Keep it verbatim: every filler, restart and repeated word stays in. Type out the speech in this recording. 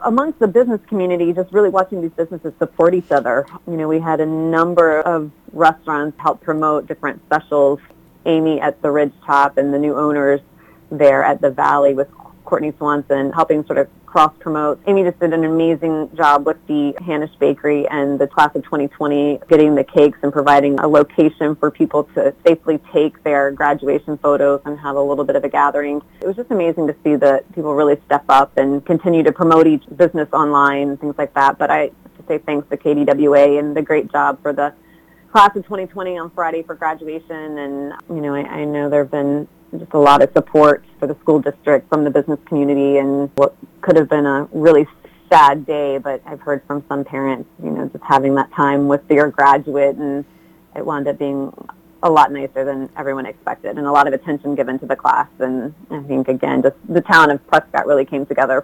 amongst the business community, just really watching these businesses support each other. You know, we had a number of restaurants help promote different specials. Amy at the Ridge Top and the new owners there at the Valley with Courtney Swanson helping sort of cross-promote. Amy just did an amazing job with the Hanisch Bakery and the class of twenty twenty, getting the cakes and providing a location for people to safely take their graduation photos and have a little bit of a gathering. It was just amazing to see that people really step up and continue to promote each business online and things like that. But I have to say thanks to K D W A and the great job for the class of twenty twenty on Friday for graduation. And, you know, I, I know there have been just a lot of support for the school district from the business community, and what could have been a really sad day, but I've heard from some parents, you know, just having that time with their graduate, and it wound up being a lot nicer than everyone expected, and a lot of attention given to the class. And I think, again, just the town of Prescott really came together